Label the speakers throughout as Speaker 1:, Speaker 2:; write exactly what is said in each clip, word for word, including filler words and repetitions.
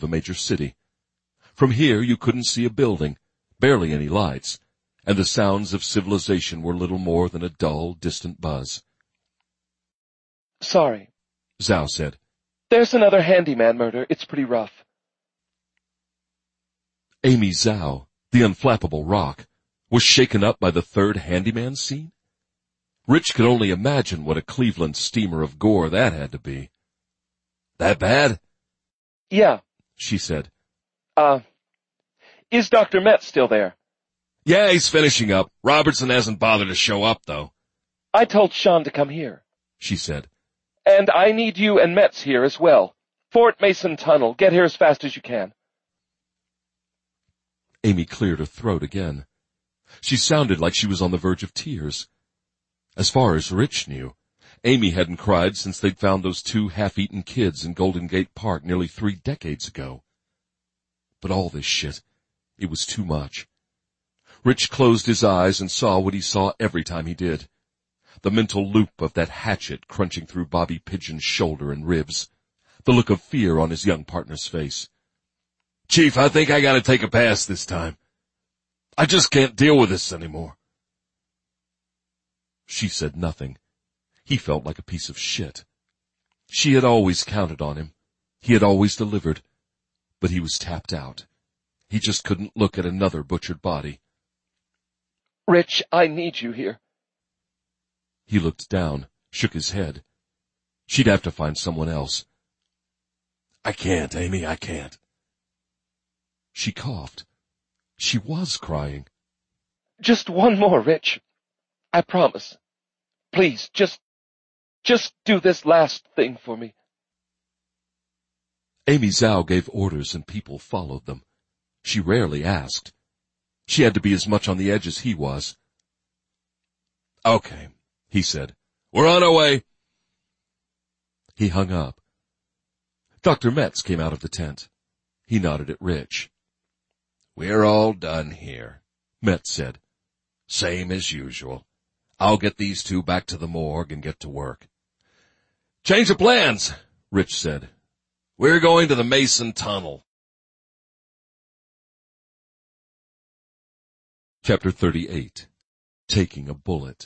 Speaker 1: of a major city. From here you couldn't see a building, barely any lights, and the sounds of civilization were little more than a dull, distant buzz.
Speaker 2: Sorry,
Speaker 1: Zhao said.
Speaker 2: There's another handyman murder. It's pretty rough.
Speaker 1: Amy Zhao, the unflappable rock, was shaken up by the third handyman scene? Rich could only imagine what a Cleveland steamer of gore that had to be. That bad?
Speaker 2: Yeah,
Speaker 1: she said.
Speaker 2: Uh, is Doctor Metz still there?
Speaker 1: Yeah, he's finishing up. Robertson hasn't bothered to show up, though.
Speaker 2: I told Sean to come here,
Speaker 1: she said.
Speaker 2: And I need you and Metz here as well. Fort Mason Tunnel. Get here as fast as you can.
Speaker 1: Amy cleared her throat again. She sounded like she was on the verge of tears. As far as Rich knew, Amy hadn't cried since they'd found those two half-eaten kids in Golden Gate Park nearly three decades ago. But all this shit, it was too much. Rich closed his eyes and saw what he saw every time he did. The mental loop of that hatchet crunching through Bobby Pidgeon's shoulder and ribs. The look of fear on his young partner's face. Chief, I think I gotta take a pass this time. I just can't deal with this anymore. She said nothing. He felt like a piece of shit. She had always counted on him. He had always delivered. But he was tapped out. He just couldn't look at another butchered body.
Speaker 2: Rich, I need you here.
Speaker 1: He looked down, shook his head. She'd have to find someone else. I can't, Amy, I can't. She coughed. She was crying.
Speaker 2: Just one more, Rich. I promise. Please, just, just do this last thing for me.
Speaker 1: Amy Zhao gave orders and people followed them. She rarely asked. She had to be as much on the edge as he was. Okay, he said. We're on our way. He hung up. Doctor Metz came out of the tent. He nodded at Rich. We're all done here, Metz said. Same as usual. I'll get these two back to the morgue and get to work. Change of plans, Rich said. We're going to the Mason Tunnel. Chapter thirty-eight. Taking a Bullet.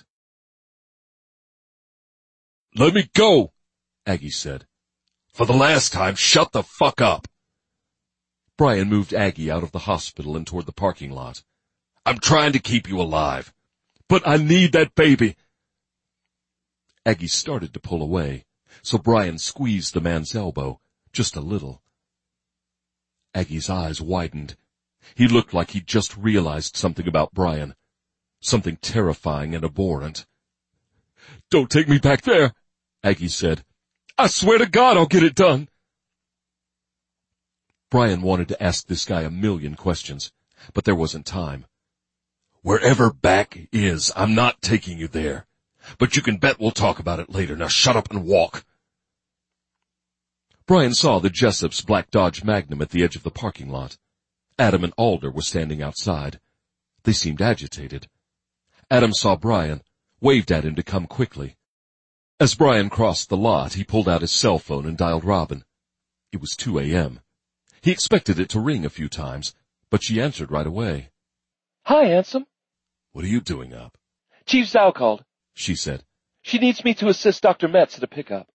Speaker 1: Let me go, Aggie said. For the last time, shut the fuck up. Brian moved Aggie out of the hospital and toward the parking lot. I'm trying to keep you alive. But I need that baby. Aggie started to pull away, so Brian squeezed the man's elbow, just a little. Aggie's eyes widened. He looked like he'd just realized something about Brian, something terrifying and abhorrent. Don't take me back there, Aggie said. I swear to God I'll get it done. Brian wanted to ask this guy a million questions, but there wasn't time. Wherever back is, I'm not taking you there. But you can bet we'll talk about it later. Now shut up and walk. Brian saw the Jessup's black Dodge Magnum at the edge of the parking lot. Adam and Alder were standing outside. They seemed agitated. Adam saw Brian, waved at him to come quickly. As Brian crossed the lot, he pulled out his cell phone and dialed Robin. It was two a.m. He expected it to ring a few times, but she answered right away.
Speaker 2: Hi, handsome.
Speaker 1: What are you doing up?
Speaker 2: Chief Zhao called,
Speaker 1: she said.
Speaker 2: She needs me to assist Doctor Metz at a pickup.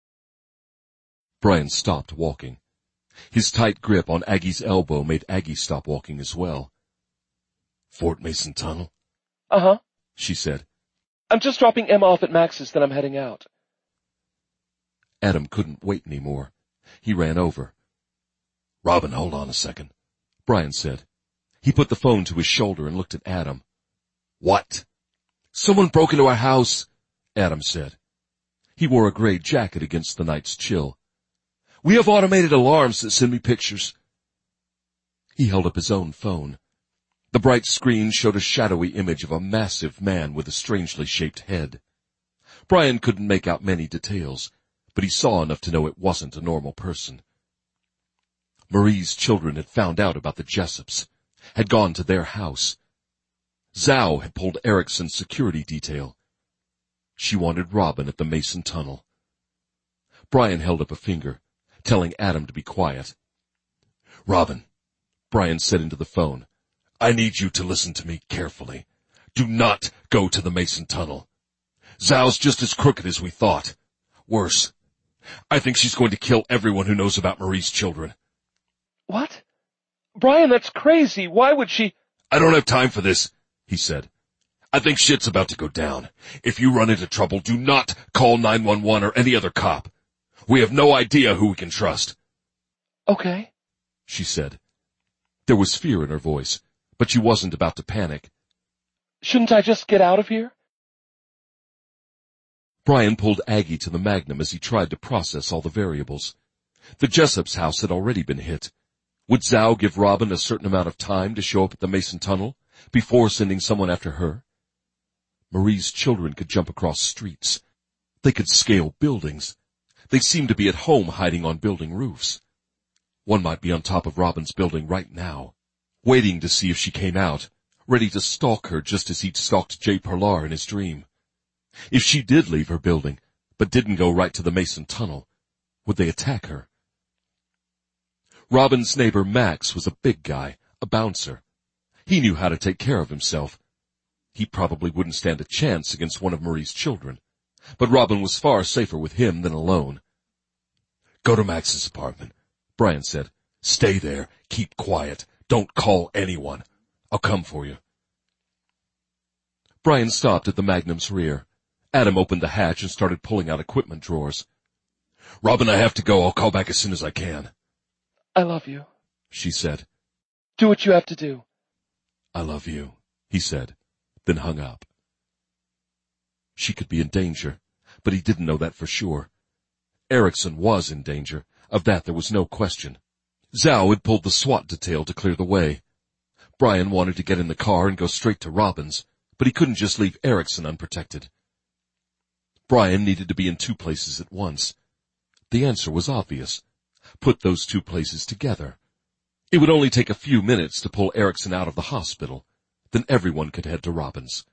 Speaker 1: Brian stopped walking. His tight grip on Aggie's elbow made Aggie stop walking as well. Fort Mason Tunnel?
Speaker 2: Uh-huh,
Speaker 1: she said.
Speaker 2: I'm just dropping Emma off at Max's, then I'm heading out.
Speaker 1: Adam couldn't wait any more. He ran over. Robin, hold on a second, Brian said. He put the phone to his shoulder and looked at Adam. What? Someone broke into our house, Adam said. He wore a gray jacket against the night's chill. We have automated alarms that send me pictures. He held up his own phone. The bright screen showed a shadowy image of a massive man with a strangely shaped head. Brian couldn't make out many details, but he saw enough to know it wasn't a normal person. Marie's children had found out about the Jessups, had gone to their house. Zhao had pulled Erickson's security detail. She wanted Robin at the Mason Tunnel. Brian held up a finger, telling Adam to be quiet. Robin, Brian said into the phone, I need you to listen to me carefully. Do not go to the Mason Tunnel. Zhao's just as crooked as we thought. Worse. I think she's going to kill everyone who knows about Marie's children.
Speaker 2: What? Brian, that's crazy. Why would she—
Speaker 1: I don't have time for this, he said. I think shit's about to go down. If you run into trouble, do not call nine one one or any other cop. We have no idea who we can trust.
Speaker 2: Okay,
Speaker 1: she said. There was fear in her voice, but she wasn't about to panic.
Speaker 2: Shouldn't I just get out of here?
Speaker 1: Brian pulled Aggie to the Magnum as he tried to process all the variables. The Jessup's house had already been hit. Would Zhao give Robin a certain amount of time to show up at the Mason Tunnel before sending someone after her? Marie's children could jump across streets. They could scale buildings. They seemed to be at home hiding on building roofs. One might be on top of Robin's building right now, waiting to see if she came out, ready to stalk her just as he'd stalked Jay Perlar in his dream. If she did leave her building, but didn't go right to the Mason Tunnel, would they attack her? Robin's neighbor Max was a big guy, a bouncer. He knew how to take care of himself. He probably wouldn't stand a chance against one of Marie's children, but Robin was far safer with him than alone. Go to Max's apartment, Brian said. Stay there, keep quiet, don't call anyone. I'll come for you. Brian stopped at the Magnum's rear. Adam opened the hatch and started pulling out equipment drawers. Robin, I have to go. I'll call back as soon as I can.
Speaker 2: I love you,
Speaker 1: she said.
Speaker 2: Do what you have to do.
Speaker 1: I love you, he said, then hung up. She could be in danger, but he didn't know that for sure. Erickson was in danger. Of that there was no question. Zhao had pulled the SWAT detail to clear the way. Brian wanted to get in the car and go straight to Robin's, but he couldn't just leave Erickson unprotected. Brian needed to be in two places at once. The answer was obvious. Put those two places together. It would only take a few minutes to pull Erickson out of the hospital. Then everyone could head to Robin's.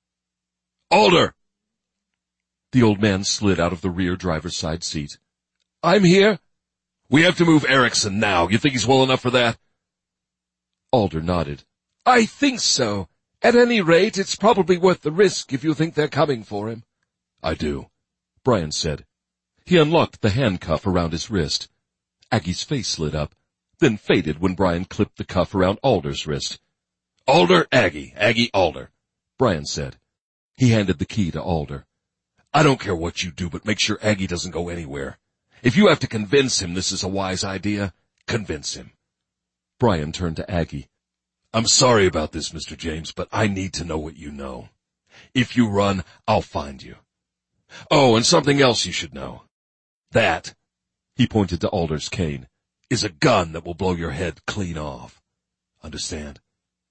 Speaker 1: Alder! The old man slid out of the rear driver's side seat. I'm here. We have to move Erickson now. You think he's well enough for that? Alder nodded. I think so. At any rate, it's probably worth the risk if you think they're coming for him. I do, Brian said. He unlocked the handcuff around his wrist. Aggie's face lit up, then faded when Brian clipped the cuff around Alder's wrist. Alder, Aggie, Aggie, Alder, Brian said. He handed the key to Alder. I don't care what you do, but make sure Aggie doesn't go anywhere. If you have to convince him this is a wise idea, convince him. Brian turned to Aggie. I'm sorry about this, Mister James, but I need to know what you know. If you run, I'll find you. Oh, and something else you should know. That, he pointed to Alder's cane, is a gun that will blow your head clean off. Understand?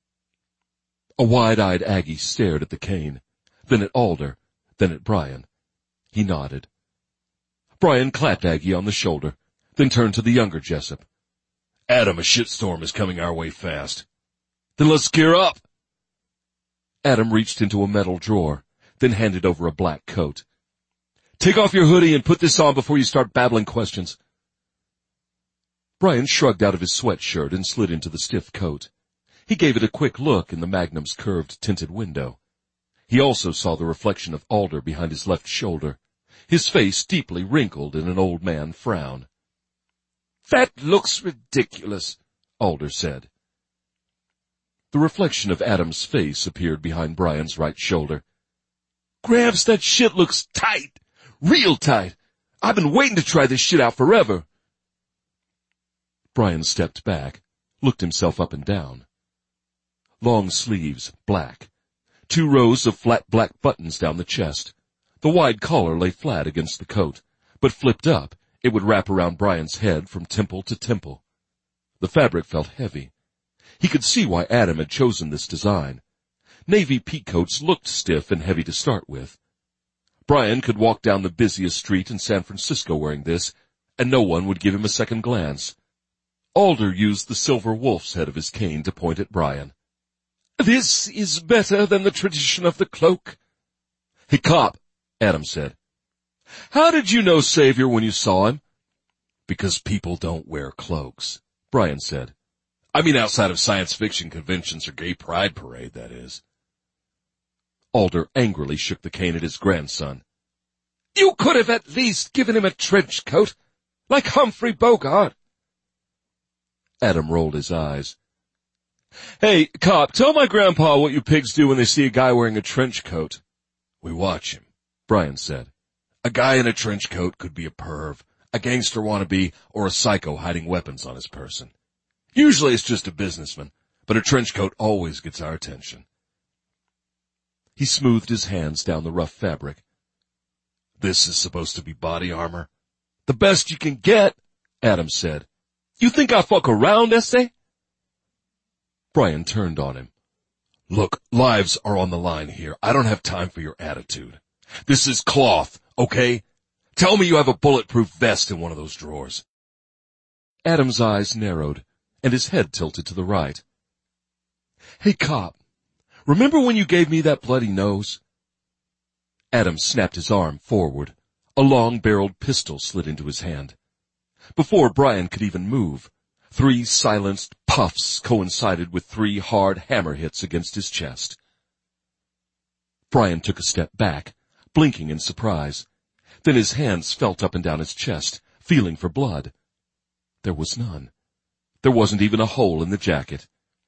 Speaker 1: A wide-eyed Aggie stared at the cane, then at Alder, then at Brian. He nodded. Brian clapped Aggie on the shoulder, then turned to the younger Jessup. Adam, a shitstorm is coming our way fast. Then let's gear up. Adam reached into a metal drawer, then handed over a black coat. Take off your hoodie and put this on before you start babbling questions. Brian shrugged out of his sweatshirt and slid into the stiff coat. He gave it a quick look in the Magnum's curved tinted window. He also saw the reflection of Alder behind his left shoulder, his face deeply wrinkled in an old man frown. That looks ridiculous, Alder said. The reflection of Adam's face appeared behind Brian's right shoulder. Gramps, that shit looks tight. Real tight. I've been waiting to try this shit out forever. Brian stepped back, looked himself up and down. Long sleeves, black. Two rows of flat black buttons down the chest. The wide collar lay flat against the coat, but flipped up, it would wrap around Brian's head from temple to temple. The fabric felt heavy. He could see why Adam had chosen this design. Navy peacoats looked stiff and heavy to start with. Brian could walk down the busiest street in San Francisco wearing this, and no one would give him a second glance. Alder used the silver wolf's head of his cane to point at Brian. This is better than the tradition of the cloak. Hey, cop, Adam said. How did you know Savior when you saw him? Because people don't wear cloaks, Brian said. I mean outside of science fiction conventions or gay pride parade, that is. Alder angrily shook the cane at his grandson. You could have at least given him a trench coat, like Humphrey Bogart. Adam rolled his eyes. Hey, cop, tell my grandpa what you pigs do when they see a guy wearing a trench coat. We watch him, Brian said. A guy in a trench coat could be a perv, a gangster wannabe, or a psycho hiding weapons on his person. Usually it's just a businessman, but a trench coat always gets our attention. He smoothed his hands down the rough fabric. This is supposed to be body armor? The best you can get, Adam said. You think I fuck around, Estee? Brian turned on him. Look, lives are on the line here. I don't have time for your attitude. This is cloth, okay? Tell me you have a bulletproof vest in one of those drawers. Adam's eyes narrowed, and his head tilted to the right. Hey, cop, remember when you gave me that bloody nose? Adam snapped his arm forward. A long-barreled pistol slid into his hand. Before Brian could even move, three silenced puffs coincided with three hard hammer hits against his chest. Brian took a step back, blinking in surprise. Then his hands felt up and down his chest, feeling for blood. There was none. There wasn't even a hole in the jacket.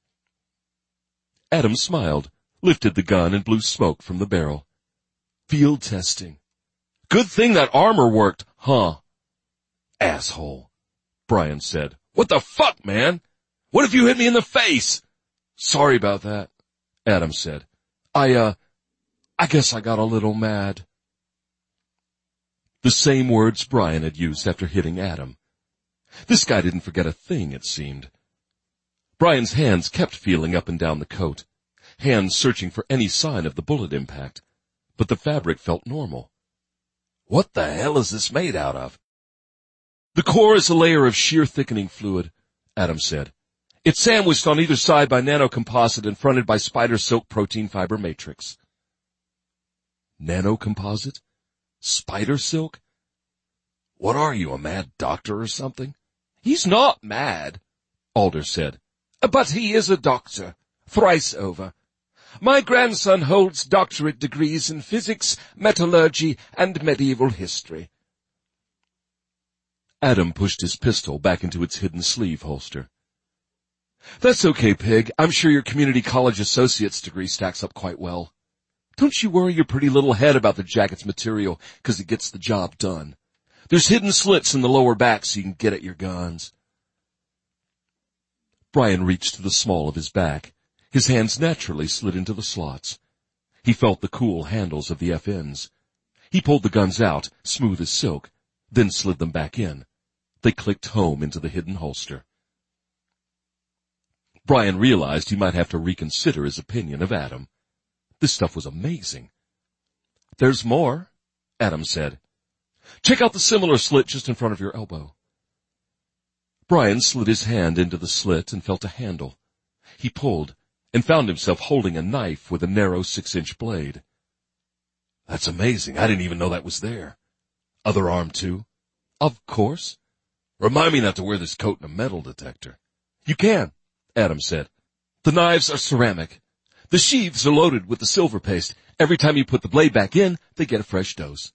Speaker 1: Adam smiled, lifted the gun, and blew smoke from the barrel. Field testing. Good thing that armor worked, huh? Asshole, Brian said. What the fuck, man? What if you hit me in the face? Sorry about that, Adam said. I, uh, I guess I got a little mad. The same words Brian had used after hitting Adam. This guy didn't forget a thing, it seemed. Brian's hands kept feeling up and down the coat, hands searching for any sign of the bullet impact, but the fabric felt normal. What the hell is this made out of? The core is a layer of sheer thickening fluid, Adam said. It's sandwiched on either side by nanocomposite and fronted by spider silk protein fiber matrix. Nanocomposite? Spider silk? What are you, a mad doctor or something? He's not mad, Alder said. But he is a doctor, thrice over. My grandson holds doctorate degrees in physics, metallurgy, and medieval history. Adam pushed his pistol back into its hidden sleeve holster. That's okay, Pig. I'm sure your community college associate's degree stacks up quite well. Don't you worry your pretty little head about the jacket's material, 'cause it gets the job done. There's hidden slits in the lower back so you can get at your guns. Brian reached to the small of his back. His hands naturally slid into the slots. He felt the cool handles of the F Ns. He pulled the guns out, smooth as silk, then slid them back in. They clicked home into the hidden holster. Brian realized he might have to reconsider his opinion of Adam. This stuff was amazing. There's more, Adam said. Check out the similar slit just in front of your elbow. Brian slid his hand into the slit and felt a handle. He pulled and found himself holding a knife with a narrow six-inch blade. That's amazing. I didn't even know that was there. Other arm, too? Of course. Remind me not to wear this coat in a metal detector. You can, Adam said. The knives are ceramic. The sheaths are loaded with the silver paste. Every time you put the blade back in, they get a fresh dose.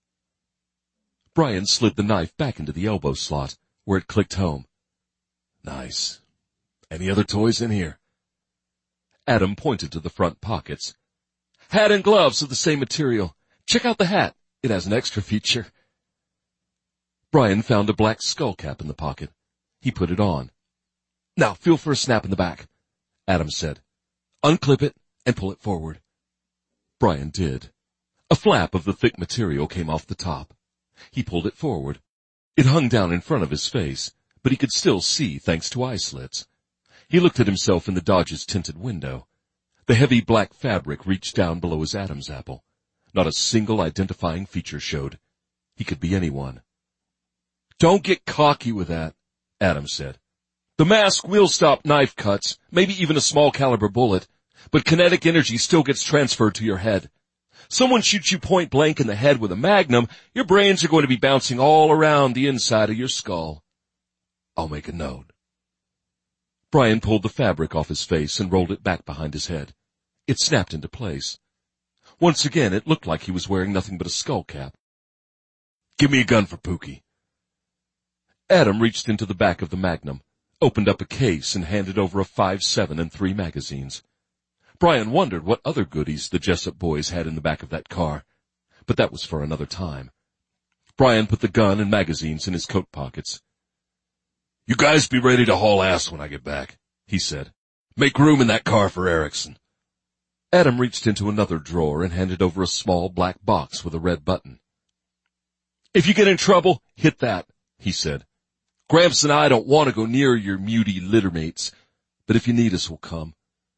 Speaker 1: Brian slid the knife back into the elbow slot, where it clicked home. Nice. Any other toys in here? Adam pointed to the front pockets. Hat and gloves of the same material. Check out the hat. It has an extra feature. Brian found a black skull cap in the pocket. He put it on. Now, feel for a snap in the back, Adam said. Unclip it and pull it forward. Brian did. A flap of the thick material came off the top. He pulled it forward. It hung down in front of his face, but he could still see thanks to eye slits. He looked at himself in the Dodge's tinted window. The heavy black fabric reached down below his Adam's apple. Not a single identifying feature showed. He could be anyone. Don't get cocky with that, Adam said. The mask will stop knife cuts, maybe even a small caliber bullet, but kinetic energy still gets transferred to your head. Someone shoots you point blank in the head with a magnum, your brains are going to be bouncing all around the inside of your skull. I'll make a note. Brian pulled the fabric off his face and rolled it back behind his head. It snapped into place. Once again, it looked like he was wearing nothing but a skull cap. "Give me a gun for Pookie." Adam reached into the back of the Magnum, opened up a case, and handed over a five seven and three magazines. Brian wondered what other goodies the Jessup boys had in the back of that car, but that was for another time. Brian put the gun and magazines in his coat pockets. "You guys be ready to haul ass when I get back," he said. "Make room in that car for Erickson." Adam reached into another drawer and handed over a small black box with a red button. "If you get in trouble, hit that," he said. "Gramps and I don't want to go near your muty littermates, but if you need us, we'll come."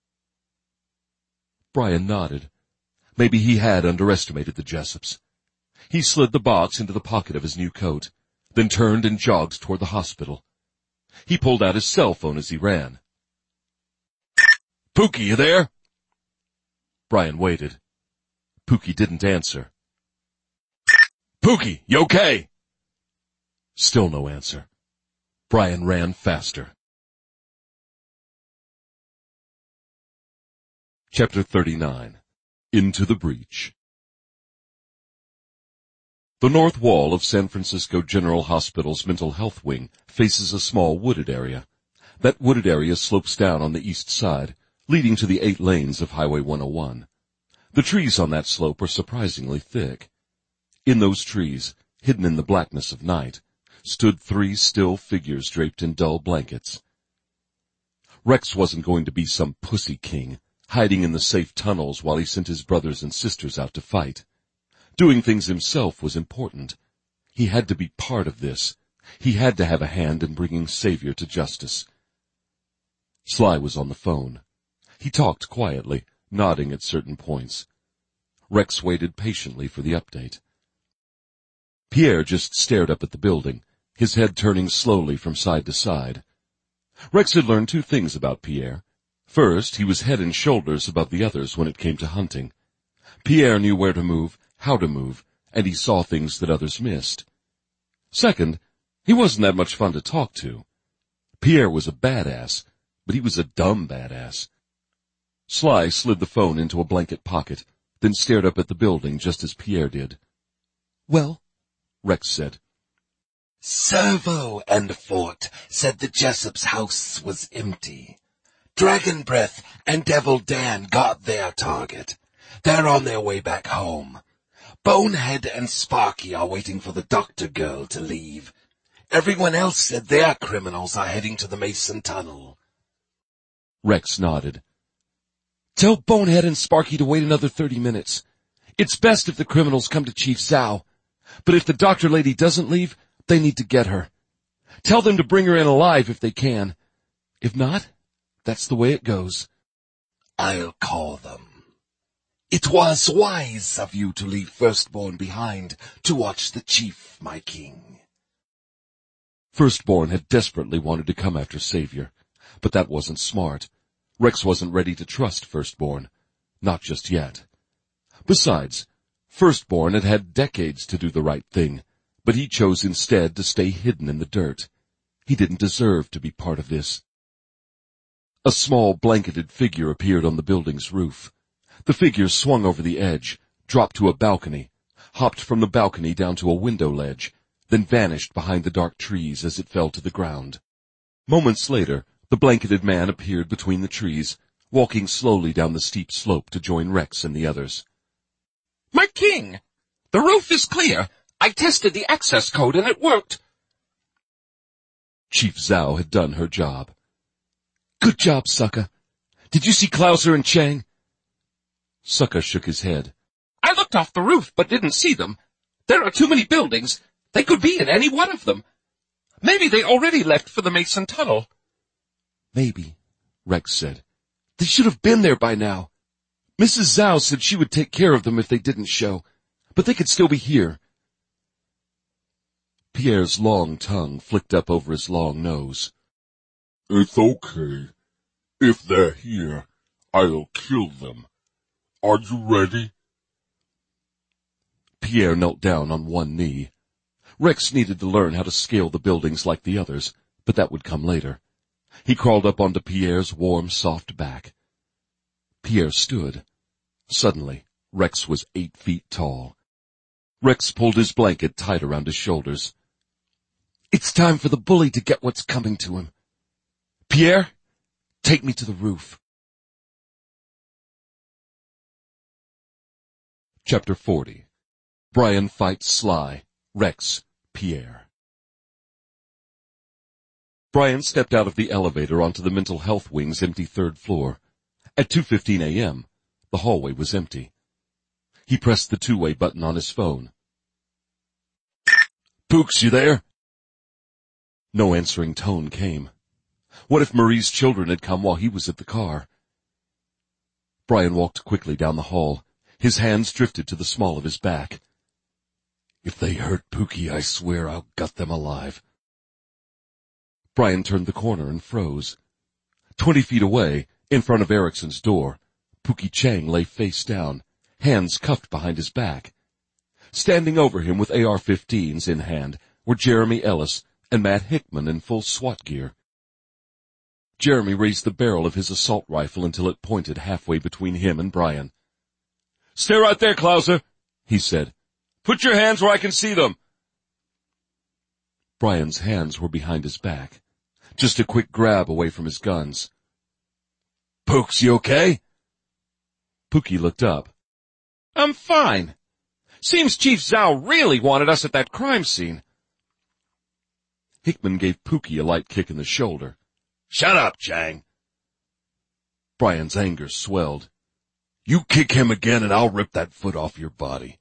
Speaker 1: Brian nodded. Maybe he had underestimated the Jessups. He slid the box into the pocket of his new coat, then turned and jogged toward the hospital. He pulled out his cell phone as he ran. "Pookie, you there?" Brian waited. Pookie didn't answer. "Pookie, you okay?" Still no answer. Brian ran faster. Chapter thirty-nine. Into the Breach. The north wall of San Francisco General Hospital's mental health wing faces a small wooded area. That wooded area slopes down on the east side, leading to the eight lanes of Highway one oh one. The trees on that slope are surprisingly thick. In those trees, hidden in the blackness of night, stood three still figures draped in dull blankets. Rex wasn't going to be some pussy king, hiding in the safe tunnels while he sent his brothers and sisters out to fight. Doing things himself was important. He had to be part of this. He had to have a hand in bringing Savior to justice. Sly was on the phone. He talked quietly, nodding at certain points. Rex waited patiently for the update. Pierre just stared up at the building, his head turning slowly from side to side. Rex had learned two things about Pierre. First, he was head and shoulders above the others when it came to hunting. Pierre knew where to move, how to move, and he saw things that others missed. Second, he wasn't that much fun to talk to. Pierre was a badass, but he was a dumb badass. Sly slid the phone into a blanket pocket, then stared up at the building just as Pierre did. "Well?" Rex said.
Speaker 3: "Servo and Fort said the Jessup's house was empty. Dragon Breath and Devil Dan got their target. They're on their way back home. Bonehead and Sparky are waiting for the doctor girl to leave. Everyone else said their criminals are heading to the Mason Tunnel."
Speaker 1: Rex nodded. "Tell Bonehead and Sparky to wait another thirty minutes. It's best if the criminals come to Chief Zhao. But if the doctor lady doesn't leave, they need to get her. Tell them to bring her in alive if they can. If not, that's the way it goes."
Speaker 3: "I'll call them. It was wise of you to leave Firstborn behind to watch the chief, my king."
Speaker 1: Firstborn had desperately wanted to come after Savior, but that wasn't smart. Rex wasn't ready to trust Firstborn. Not just yet. Besides, Firstborn had had decades to do the right thing, but he chose instead to stay hidden in the dirt. He didn't deserve to be part of this. A small blanketed figure appeared on the building's roof. The figure swung over the edge, dropped to a balcony, hopped from the balcony down to a window ledge, then vanished behind the dark trees as it fell to the ground. Moments later, the blanketed man appeared between the trees, walking slowly down the steep slope to join Rex and the others.
Speaker 4: "My king! The roof is clear. I tested the access code and it worked."
Speaker 1: Chief Zhao had done her job. "Good job, Sucka. Did you see Clouser and Chang?" Sucka shook his head.
Speaker 4: "I looked off the roof but didn't see them. There are too many buildings. They could be in any one of them. Maybe they already left for the Mason Tunnel."
Speaker 1: "Maybe," Rex said. "They should have been there by now. Missus Zhao said she would take care of them if they didn't show, but they could still be here." Pierre's long tongue flicked up over his long nose.
Speaker 5: "It's okay. If they're here, I'll kill them. Are you ready?"
Speaker 1: Pierre knelt down on one knee. Rex needed to learn how to scale the buildings like the others, but that would come later. He crawled up onto Pierre's warm, soft back. Pierre stood. Suddenly, Rex was eight feet tall. Rex pulled his blanket tight around his shoulders. It's time for the bully to get what's coming to him. Pierre, take me to the roof. Chapter forty. Brian fights Sly, Rex, Pierre. Brian stepped out of the elevator onto the mental health wing's empty third floor. At two fifteen a.m., the hallway was empty. He pressed the two-way button on his phone. Pooks, you there? No answering tone came. What if Marie's children had come while he was at the car? Brian walked quickly down the hall. His hands drifted to the small of his back. If they hurt Pookie, I swear I'll gut them alive. Brian turned the corner and froze. Twenty feet away, in front of Erickson's door, Pookie Chang lay face down, hands cuffed behind his back. Standing over him with A R fifteens in hand were Jeremy Ellis and Matt Hickman in full SWAT gear. Jeremy raised the barrel of his assault rifle until it pointed halfway between him and Brian. Stay right there, Clouser, he said. Put your hands where I can see them. Brian's hands were behind his back, just a quick grab away from his guns. Pooks, you okay? Pookie looked up. I'm fine. Seems Chief Zhao really wanted us at that crime scene. Hickman gave Pookie a light kick in the shoulder. Shut up, Chang. Brian's anger swelled. You kick him again and I'll rip that foot off your body.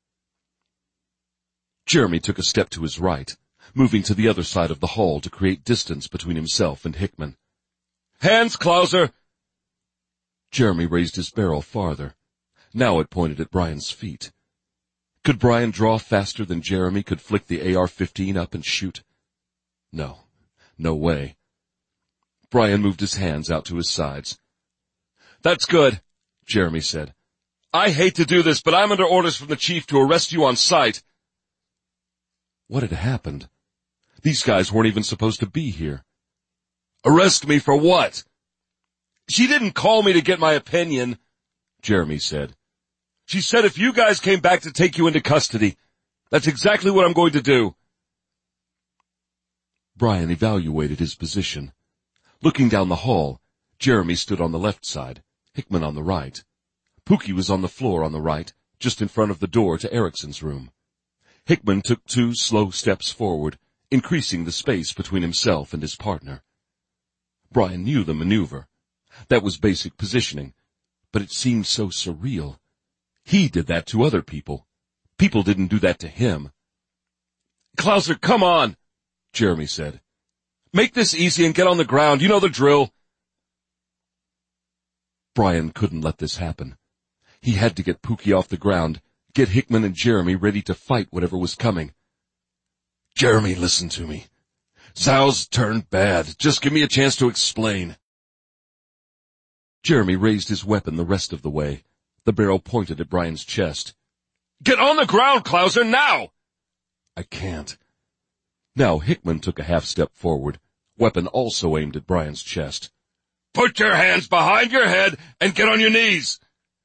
Speaker 1: Jeremy took a step to his right, moving to the other side of the hall to create distance between himself and Hickman. Hands, Clouser! Jeremy raised his barrel farther. Now it pointed at Brian's feet. Could Brian draw faster than Jeremy could flick the A R fifteen up and shoot? No, no way. Brian moved his hands out to his sides. That's good, Jeremy said. I hate to do this, but I'm under orders from the chief to arrest you on sight. What had happened? These guys weren't even supposed to be here. Arrest me for what? She didn't call me to get my opinion, Jeremy said. She said if you guys came back to take you into custody, that's exactly what I'm going to do. Brian evaluated his position. Looking down the hall, Jeremy stood on the left side, Hickman on the right. Pookie was on the floor on the right, just in front of the door to Erickson's room. Hickman took two slow steps forward, increasing the space between himself and his partner. Brian knew the maneuver. That was basic positioning, but it seemed so surreal. He did that to other people. People didn't do that to him. Clouser, come on, Jeremy said. Make this easy and get on the ground. You know the drill. Brian couldn't let this happen. He had to get Pookie off the ground, get Hickman and Jeremy ready to fight whatever was coming. Jeremy, listen to me. Zhao's turned bad. Just give me a chance to explain. Jeremy raised his weapon the rest of the way. The barrel pointed at Brian's chest. Get on the ground, Clouser, now! I can't. Now Hickman took a half step forward, weapon also aimed at Brian's chest. Put your hands behind your head and get on your knees!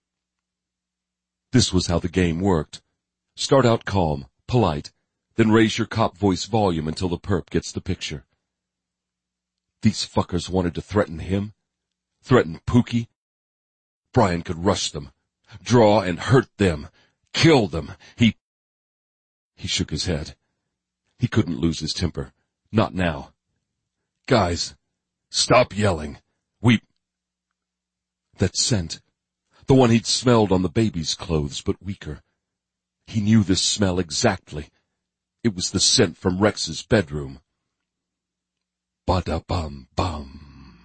Speaker 1: This was how the game worked. Start out calm, polite, then raise your cop voice volume until the perp gets the picture. These fuckers wanted to threaten him? Threaten Pookie? Brian could rush them, draw and hurt them, kill them. He... He shook his head. He couldn't lose his temper. Not now. Guys, stop yelling. We... That scent. The one he'd smelled on the baby's clothes, but weaker. He knew this smell exactly. It was the scent from Rex's bedroom. Ba-da-bum-bum.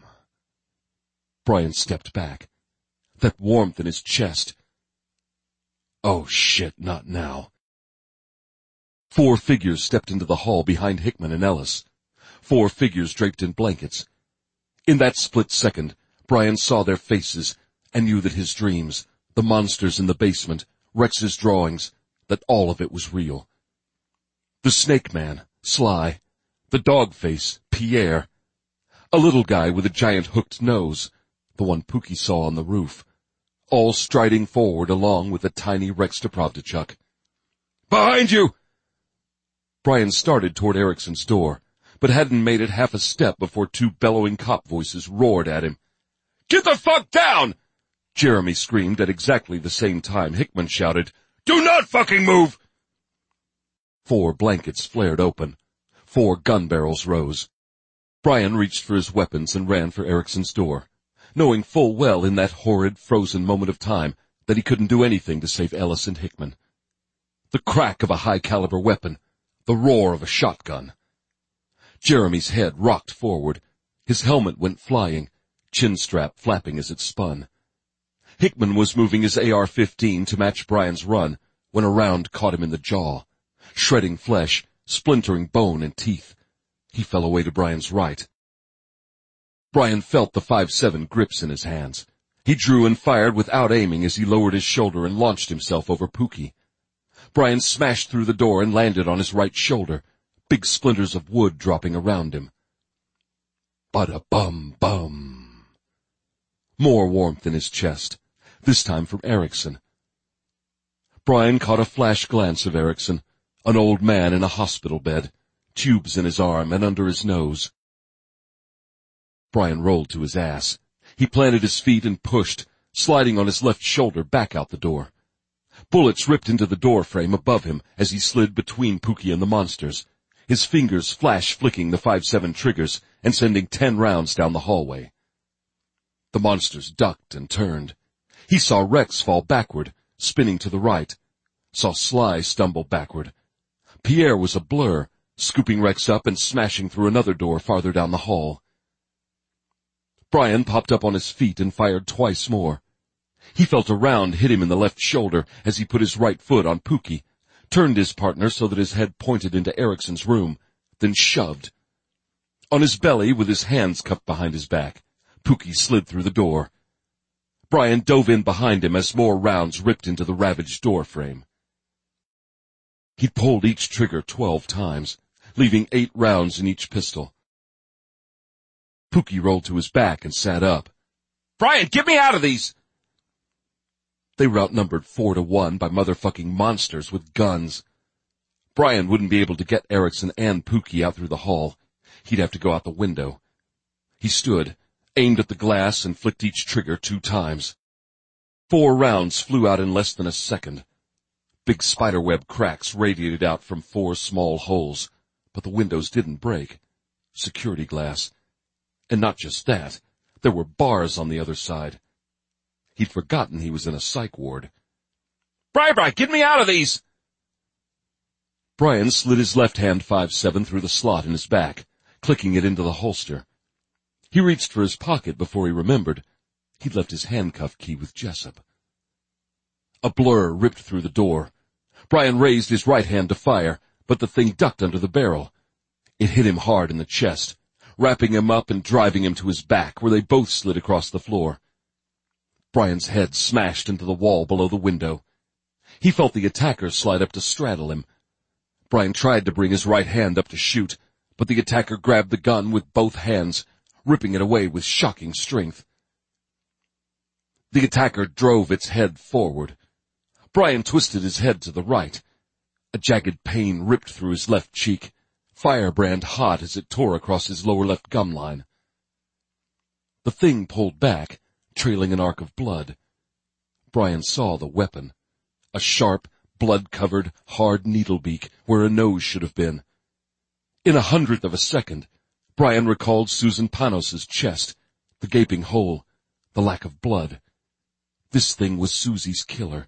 Speaker 1: Brian stepped back. That warmth in his chest. Oh, shit, not now. Four figures stepped into the hall behind Hickman and Ellis. Four figures draped in blankets. In that split second, Brian saw their faces and knew that his dreams, the monsters in the basement, Rex's drawings, that all of it was real. The Snake Man, Sly, the Dogface, Pierre. A little guy with a giant hooked nose, the one Pookie saw on the roof, all striding forward along with a tiny Rex Depravdichuk. Behind you! Brian started toward Erickson's door, but hadn't made it half a step before two bellowing cop voices roared at him. Get the fuck down! Jeremy screamed at exactly the same time Hickman shouted, Do not fucking move! Four blankets flared open. Four gun barrels rose. Brian reached for his weapons and ran for Erickson's door, knowing full well in that horrid, frozen moment of time that he couldn't do anything to save Ellis and Hickman. The crack of a high-caliber weapon, the roar of a shotgun. Jeremy's head rocked forward. His helmet went flying, chin strap flapping as it spun. Hickman was moving his A R fifteen to match Brian's run when a round caught him in the jaw, shredding flesh, splintering bone and teeth. He fell away to Brian's right. Brian felt the five seven grips in his hands. He drew and fired without aiming as he lowered his shoulder and launched himself over Pookie. Brian smashed through the door and landed on his right shoulder, big splinters of wood dropping around him. Bada-bum-bum. More warmth in his chest, this time from Erickson. Brian caught a flash glance of Erickson, an old man in a hospital bed, tubes in his arm and under his nose. Brian rolled to his ass. He planted his feet and pushed, sliding on his left shoulder back out the door. Bullets ripped into the door frame above him as he slid between Pookie and the monsters, his fingers flash flicking the five seven triggers and sending ten rounds down the hallway. The monsters ducked and turned. He saw Rex fall backward, spinning to the right, saw Sly stumble backward. Pierre was a blur, scooping Rex up and smashing through another door farther down the hall. Brian popped up on his feet and fired twice more. He felt a round hit him in the left shoulder as he put his right foot on Pookie, turned his partner so that his head pointed into Erickson's room, then shoved. On his belly, with his hands cupped behind his back, Pookie slid through the door. Brian dove in behind him as more rounds ripped into the ravaged door frame. He pulled each trigger twelve times, leaving eight rounds in each pistol. Pookie rolled to his back and sat up. Brian, get me out of these! They were outnumbered four to one by motherfucking monsters with guns. Brian wouldn't be able to get Erickson and Pookie out through the hall. He'd have to go out the window. He stood, aimed at the glass, and flicked each trigger two times. Four rounds flew out in less than a second. Big spiderweb cracks radiated out from four small holes, but the windows didn't break. Security glass. And not just that, there were bars on the other side. He'd forgotten he was in a psych ward. Brian, Brian, get me out of these! Brian slid his left-hand five seven through the slot in his back, clicking it into the holster. He reached for his pocket before he remembered. He'd left his handcuff key with Jessup. A blur ripped through the door. Brian raised his right hand to fire, but the thing ducked under the barrel. It hit him hard in the chest, wrapping him up and driving him to his back, where they both slid across the floor. Brian's head smashed into the wall below the window. He felt the attacker slide up to straddle him. Brian tried to bring his right hand up to shoot, but the attacker grabbed the gun with both hands, ripping it away with shocking strength. The attacker drove its head forward. Brian twisted his head to the right. A jagged pain ripped through his left cheek, firebrand hot as it tore across his lower left gum line. The thing pulled back, trailing an arc of blood. Brian saw the weapon, a sharp, blood-covered, hard needle beak where a nose should have been. In a hundredth of a second, Brian recalled Susan Panos's chest, the gaping hole, the lack of blood. This thing was Susie's killer.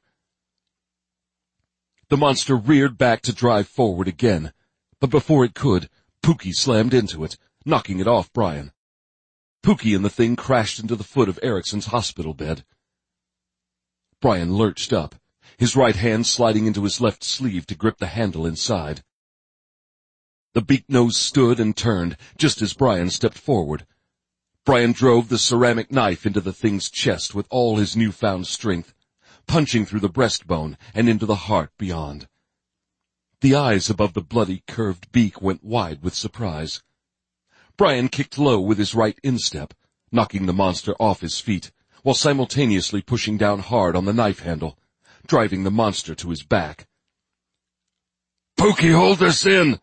Speaker 1: The monster reared back to drive forward again, but before it could, Pookie slammed into it, knocking it off Brian. Pookie and the thing crashed into the foot of Erickson's hospital bed. Brian lurched up, his right hand sliding into his left sleeve to grip the handle inside. The beak nose stood and turned just as Brian stepped forward. Brian drove the ceramic knife into the thing's chest with all his newfound strength, punching through the breastbone and into the heart beyond. The eyes above the bloody, curved beak went wide with surprise. Brian kicked low with his right instep, knocking the monster off his feet, while simultaneously pushing down hard on the knife handle, driving the monster to his back.
Speaker 5: Pookie, hold us in!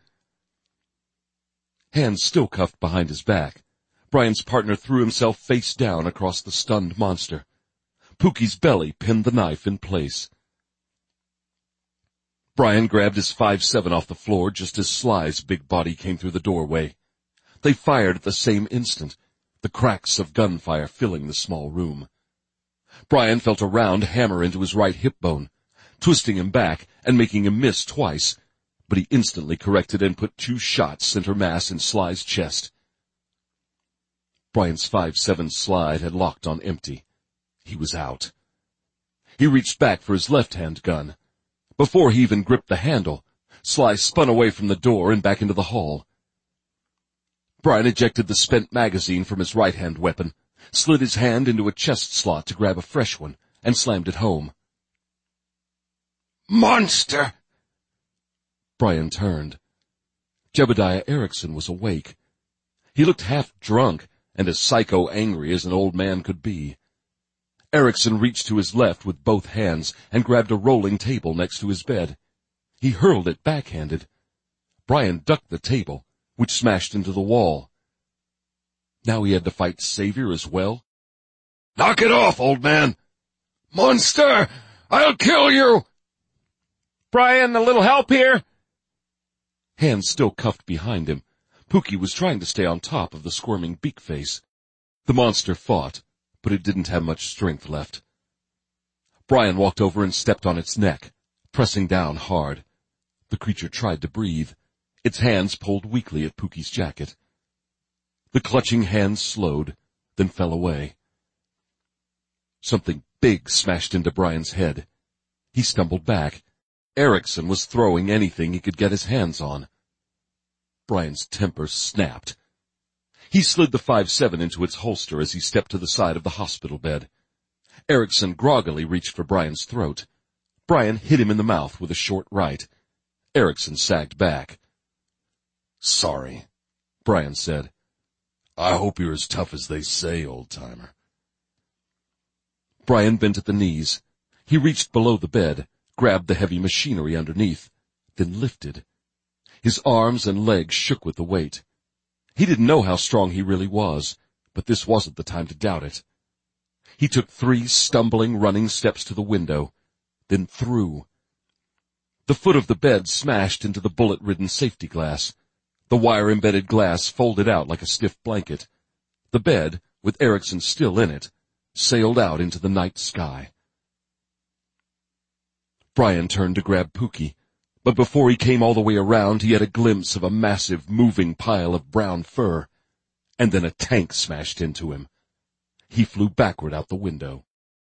Speaker 1: Hands still cuffed behind his back, Brian's partner threw himself face down across the stunned monster. Pookie's belly pinned the knife in place. Brian grabbed his five seven off the floor just as Sly's big body came through the doorway. They fired at the same instant, the cracks of gunfire filling the small room. Brian felt a round hammer into his right hip bone, twisting him back and making him miss twice, but he instantly corrected and put two shots center mass in Sly's chest. Brian's five seven slide had locked on empty. He was out. He reached back for his left-hand gun. Before he even gripped the handle, Sly spun away from the door and back into the hall. Brian ejected the spent magazine from his right-hand weapon, slid his hand into a chest slot to grab a fresh one, and slammed it home.
Speaker 5: Monster!
Speaker 1: Brian turned. Jebediah Erickson was awake. He looked half drunk and as psycho-angry as an old man could be. Erickson reached to his left with both hands and grabbed a rolling table next to his bed. He hurled it backhanded. Brian ducked the table, which smashed into the wall. Now he had to fight Xavier as well.
Speaker 5: Knock it off, old man! Monster! I'll kill you!
Speaker 2: Brian, a little help here?
Speaker 1: Hands still cuffed behind him, Pookie was trying to stay on top of the squirming beak face. The monster fought, but it didn't have much strength left. Brian walked over and stepped on its neck, pressing down hard. The creature tried to breathe. Its hands pulled weakly at Pookie's jacket. The clutching hands slowed, then fell away. Something big smashed into Brian's head. He stumbled back. Erickson was throwing anything he could get his hands on. Brian's temper snapped. He slid the five seven into its holster as he stepped to the side of the hospital bed. Erickson groggily reached for Brian's throat. Brian hit him in the mouth with a short right. Erickson sagged back.
Speaker 5: Sorry,
Speaker 1: Brian said.
Speaker 5: I hope you're as tough as they say, old-timer.
Speaker 1: Brian bent at the knees. He reached below the bed, grabbed the heavy machinery underneath, then lifted. His arms and legs shook with the weight. He didn't know how strong he really was, but this wasn't the time to doubt it. He took three stumbling, running steps to the window, then through. The foot of the bed smashed into the bullet-ridden safety glass. The wire-embedded glass folded out like a stiff blanket. The bed, with Erickson still in it, sailed out into the night sky. Brian turned to grab Pookie, but before he came all the way around, he had a glimpse of a massive, moving pile of brown fur, and then a tank smashed into him. He flew backward out the window.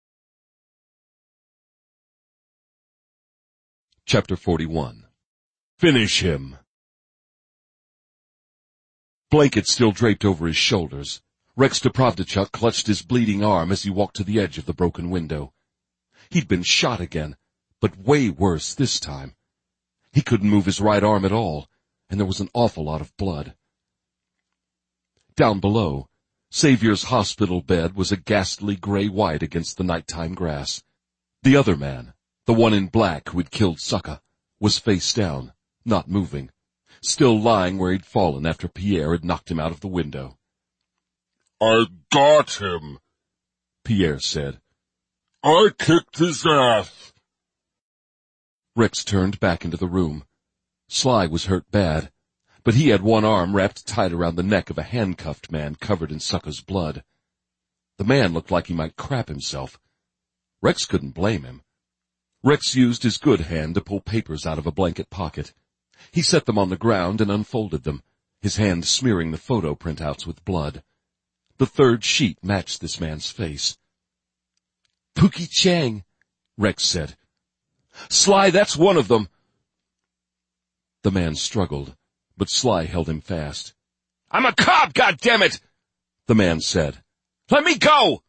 Speaker 1: Chapter forty-one. Finish him! Blankets still draped over his shoulders. Rex Deprovdichuk clutched his bleeding arm as he walked to the edge of the broken window. He'd been shot again, but way worse this time. He couldn't move his right arm at all, and there was an awful lot of blood. Down below, Xavier's hospital bed was a ghastly gray-white against the nighttime grass. The other man, the one in black who had killed Succa, was face down, not moving, still lying where he'd fallen after Pierre had knocked him out of the window.
Speaker 5: I got him,
Speaker 1: Pierre said.
Speaker 5: I kicked his ass.
Speaker 1: Rex turned back into the room. Sly was hurt bad, but he had one arm wrapped tight around the neck of a handcuffed man covered in Succa's blood. The man looked like he might crap himself. Rex couldn't blame him. Rex used his good hand to pull papers out of a blanket pocket. He set them on the ground and unfolded them, his hand smearing the photo printouts with blood. The third sheet matched this man's face. Pookie Chang, Rex said. Sly, that's one of them. The man struggled, but Sly held him fast.
Speaker 2: I'm a cop, goddammit!
Speaker 1: The man said.
Speaker 2: Let me go!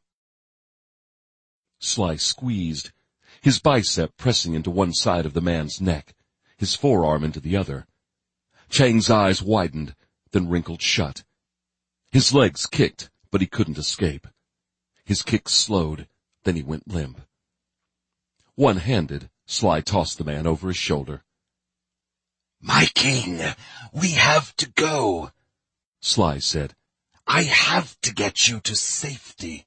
Speaker 1: Sly squeezed, his bicep pressing into one side of the man's neck, his forearm into the other. Chang's eyes widened, then wrinkled shut. His legs kicked, but he couldn't escape. His kicks slowed, then he went limp. One-handed, Sly tossed the man over his shoulder.
Speaker 3: "My king, we have to go,"
Speaker 1: Sly said.
Speaker 3: "I have to get you to safety."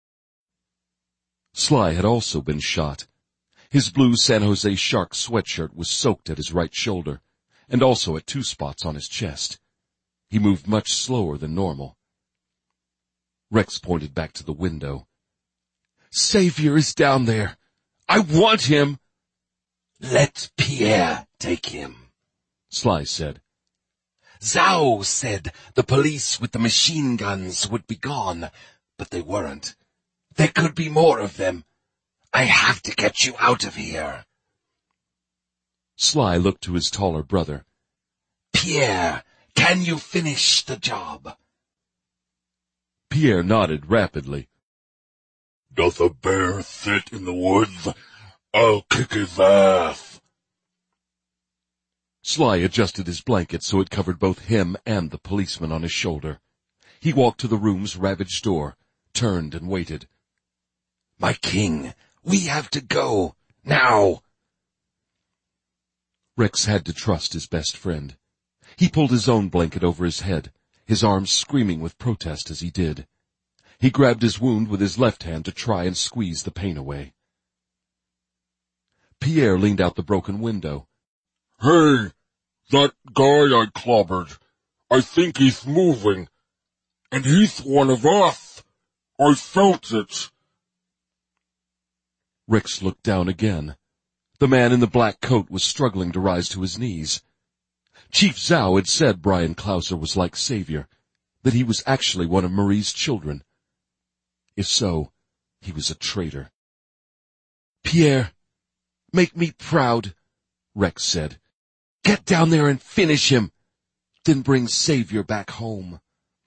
Speaker 1: Sly had also been shot. His blue San Jose Sharks sweatshirt was soaked at his right shoulder, and also at two spots on his chest. He moved much slower than normal. Rex pointed back to the window. "Savior is down there. I want him."
Speaker 3: "Let Pierre take him,"
Speaker 1: Sly said.
Speaker 3: "Zhao said the police with the machine guns would be gone, but they weren't. There could be more of them. I have to get you out of here."
Speaker 1: Sly looked to his taller brother.
Speaker 3: "Pierre, can you finish the job?"
Speaker 1: Pierre nodded rapidly.
Speaker 5: "Doth a bear sit in the woods? I'll kick his ass."
Speaker 1: Sly adjusted his blanket so it covered both him and the policeman on his shoulder. He walked to the room's ravaged door, turned and waited.
Speaker 3: "My king, we have to go, now."
Speaker 1: Rex had to trust his best friend. He pulled his own blanket over his head, his arms screaming with protest as he did. He grabbed his wound with his left hand to try and squeeze the pain away. Pierre leaned out the broken window.
Speaker 5: "Hey, that guy I clobbered, I think he's moving. And he's one of us. I felt it."
Speaker 1: Rex looked down again. The man in the black coat was struggling to rise to his knees. Chief Zhao had said Brian Clouser was like Savior, that he was actually one of Marie's children. If so, he was a traitor. "Pierre, make me proud," Rex said. "Get down there and finish him, then bring Savior back home."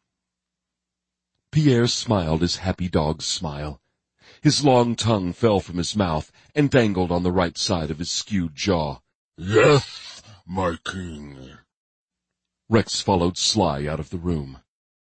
Speaker 1: Pierre smiled his happy dog's smile. His long tongue fell from his mouth and dangled on the right side of his skewed jaw.
Speaker 5: "Yes, my king."
Speaker 1: Rex followed Sly out of the room.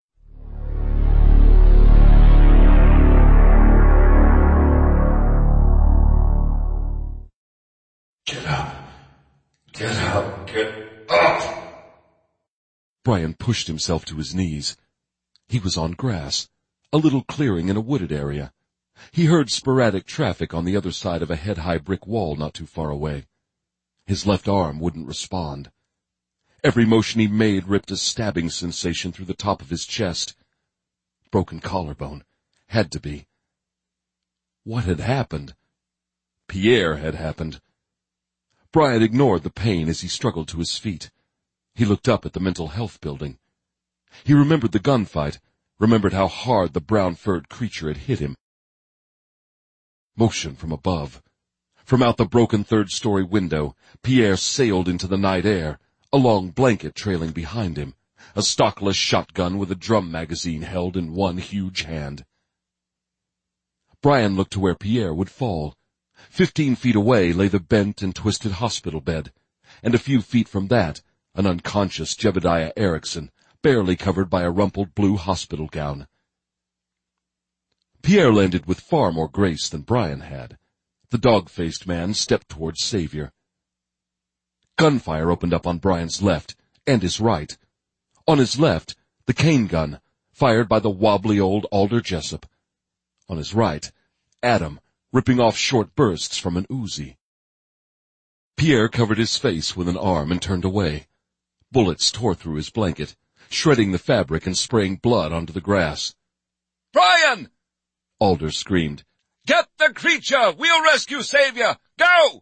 Speaker 3: "Get up. Get up. Get up."
Speaker 1: Brian pushed himself to his knees. He was on grass, a little clearing in a wooded area. He heard sporadic traffic on the other side of a head-high brick wall not too far away. His left arm wouldn't respond. Every motion he made ripped a stabbing sensation through the top of his chest. Broken collarbone. Had to be. What had happened? Pierre had happened. Brian ignored the pain as he struggled to his feet. He looked up at the mental health building. He remembered the gunfight, remembered how hard the brown-furred creature had hit him. Motion from above. From out the broken third-story window, Pierre sailed into the night air, a long blanket trailing behind him, a stockless shotgun with a drum magazine held in one huge hand. Brian looked to where Pierre would fall. Fifteen feet away lay the bent and twisted hospital bed, and a few feet from that, an unconscious Jebediah Erickson, barely covered by a rumpled blue hospital gown. Pierre landed with far more grace than Brian had. The dog-faced man stepped towards Savior. Gunfire opened up on Brian's left and his right. On his left, the cane gun, fired by the wobbly old Alder Jessup. On his right, Adam, ripping off short bursts from an Uzi. Pierre covered his face with an arm and turned away. Bullets tore through his blanket, shredding the fabric and spraying blood onto the grass.
Speaker 4: "Brian!"
Speaker 1: Alder screamed.
Speaker 4: "Get the creature! We'll rescue Savior! Go!"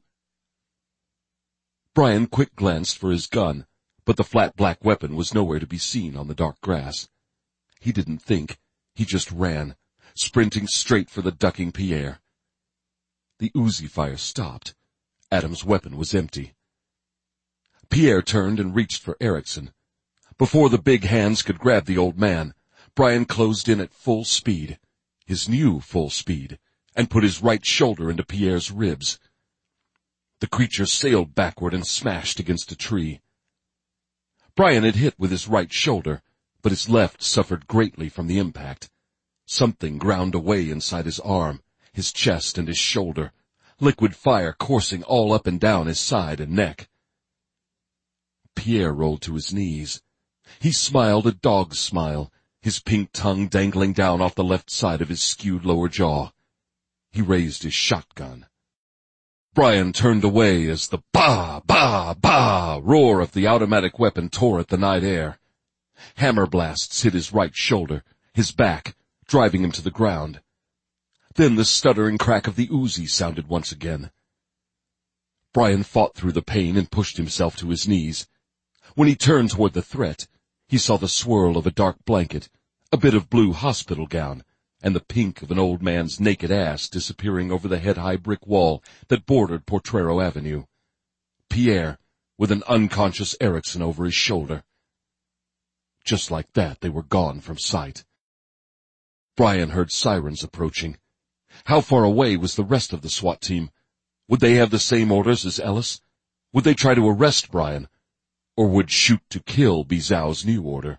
Speaker 1: Brian quick glanced for his gun, but the flat black weapon was nowhere to be seen on the dark grass. He didn't think. He just ran, sprinting straight for the ducking Pierre. The Uzi fire stopped. Adam's weapon was empty. Pierre turned and reached for Erickson. Before the big hands could grab the old man, Brian closed in at full speed, his new full speed, and put his right shoulder into Pierre's ribs. The creature sailed backward and smashed against a tree. Brian had hit with his right shoulder, but his left suffered greatly from the impact. Something ground away inside his arm, his chest, and his shoulder, liquid fire coursing all up and down his side and neck. Pierre rolled to his knees. He smiled a dog's smile, his pink tongue dangling down off the left side of his skewed lower jaw. He raised his shotgun. Brian turned away as the bah, bah, bah roar of the automatic weapon tore at the night air. Hammer blasts hit his right shoulder, his back, driving him to the ground. Then the stuttering crack of the Uzi sounded once again. Brian fought through the pain and pushed himself to his knees. When he turned toward the threat, he saw the swirl of a dark blanket, a bit of blue hospital gown, and the pink of an old man's naked ass disappearing over the head-high brick wall that bordered Potrero Avenue. Pierre, with an unconscious Erickson over his shoulder. Just like that, they were gone from sight. Brian heard sirens approaching. How far away was the rest of the SWAT team? Would they have the same orders as Ellis? Would they try to arrest Brian? Or would shoot to kill be Zhao's new order?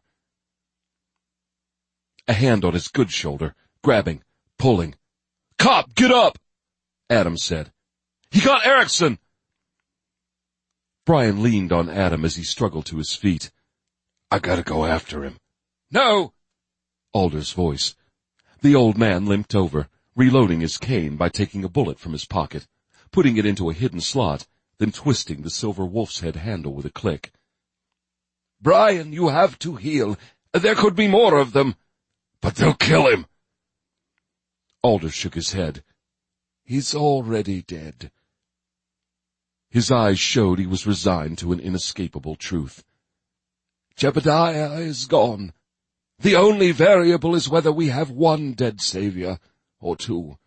Speaker 1: A hand on his good shoulder, grabbing, pulling. "Cop, get up!" Adam said. "He got Erickson!" Brian leaned on Adam as he struggled to his feet.
Speaker 3: "I gotta go after him."
Speaker 4: "No!"
Speaker 1: Alder's voice. The old man limped over, reloading his cane by taking a bullet from his pocket, putting it into a hidden slot, then twisting the silver wolf's head handle with a click.
Speaker 3: "Brian, you have to heal. There could be more of them."
Speaker 5: "But they'll kill him."
Speaker 1: Alder shook his head.
Speaker 3: "He's already dead."
Speaker 1: His eyes showed he was resigned to an inescapable truth.
Speaker 3: Jebediah is gone. The only variable is whether we have one dead savior or two.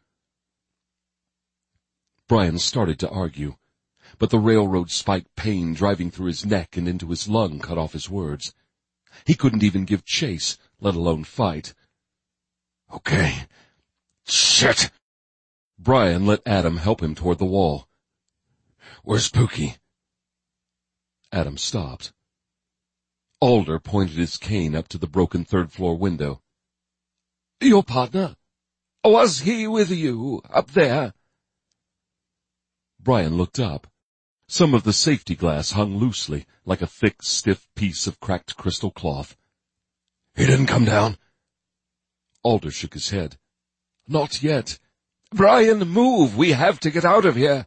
Speaker 1: Brian started to argue, but the railroad spike pain driving through his neck and into his lung cut off his words. He couldn't even give chase, let alone fight.
Speaker 5: "Okay. Shit."
Speaker 1: Brian let Adam help him toward the wall.
Speaker 5: "Where's Pookie?"
Speaker 1: Adam stopped. Alder pointed his cane up to the broken third-floor window.
Speaker 3: "Your partner? Was he with you up there?"
Speaker 1: Brian looked up. Some of the safety glass hung loosely, like a thick, stiff piece of cracked crystal cloth.
Speaker 5: "He didn't come down?"
Speaker 1: Alder shook his head.
Speaker 3: "Not yet. Brian, move. We have to get out of here."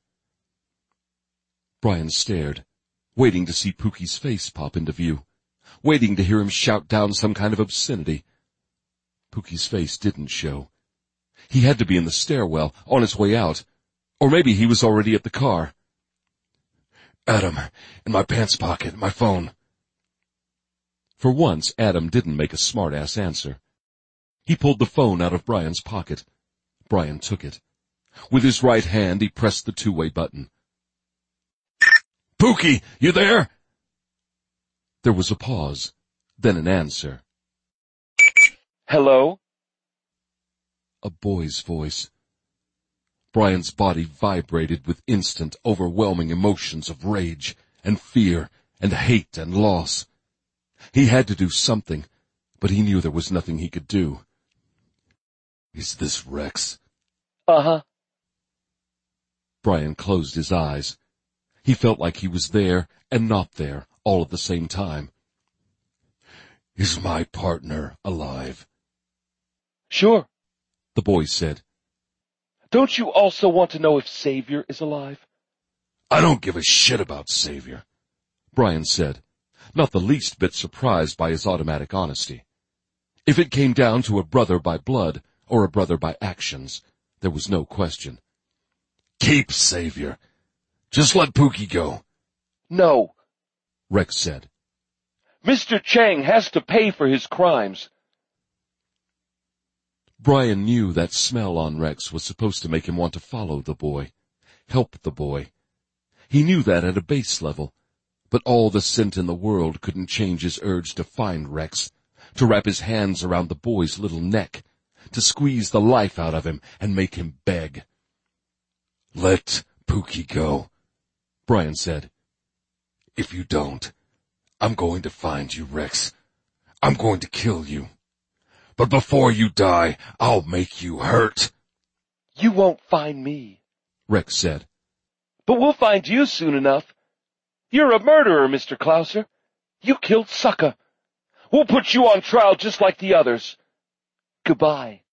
Speaker 1: Brian stared, waiting to see Pookie's face pop into view, waiting to hear him shout down some kind of obscenity. Pookie's face didn't show. He had to be in the stairwell, on his way out, or maybe he was already at the car.
Speaker 5: "Adam, in my pants pocket, my phone."
Speaker 1: For once, Adam didn't make a smart-ass answer. He pulled the phone out of Brian's pocket. Brian took it. With his right hand, he pressed the two-way button.
Speaker 5: "Pookie, you there?"
Speaker 1: There was a pause, then an answer.
Speaker 2: Hello?
Speaker 1: A boy's voice. Brian's body vibrated with instant, overwhelming emotions of rage and fear and hate and loss. He had to do something, but he knew there was nothing he could do.
Speaker 5: "Is this Rex?"
Speaker 2: Uh-huh.
Speaker 1: Brian closed his eyes. He felt like he was there and not there all at the same time.
Speaker 5: "Is my partner alive?"
Speaker 2: Sure.
Speaker 1: The boy said.
Speaker 2: Don't you also want to know if Savior is alive?
Speaker 5: "I don't give a shit about Savior,"
Speaker 1: Brian said, not the least bit surprised by his automatic honesty. If it came down to a brother by blood or a brother by actions, there was no question.
Speaker 5: "Keep Savior. Just let Pookie go."
Speaker 2: No. Rex
Speaker 1: said.
Speaker 2: Mister Chang has to pay for his crimes.
Speaker 1: Brian knew that smell on Rex was supposed to make him want to follow the boy, help the boy. He knew that at a base level, but all the scent in the world couldn't change his urge to find Rex, to wrap his hands around the boy's little neck, to squeeze the life out of him and make him beg.
Speaker 5: "Let Pookie go,"
Speaker 1: Brian said.
Speaker 5: "If you don't, I'm going to find you, Rex. I'm going to kill you. But before you die, I'll make you hurt.
Speaker 2: You won't find me,
Speaker 1: Rex said.
Speaker 2: but we'll find you soon enough. You're a murderer, Mister Clouser. You killed Sucka. We'll put you on trial just like the others. Goodbye.